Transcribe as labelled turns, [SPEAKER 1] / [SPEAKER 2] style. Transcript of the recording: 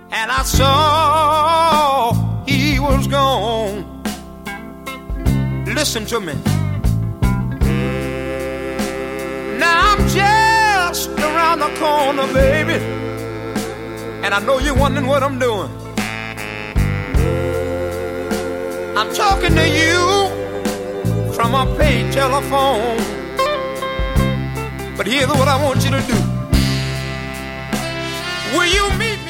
[SPEAKER 1] and I saw he was gone. Listen to me. Now I'm just around the corner, baby, and I know you're wondering what I'm doing. I'm talking to you from a paid telephone. But here's what I want you to do. Will you meet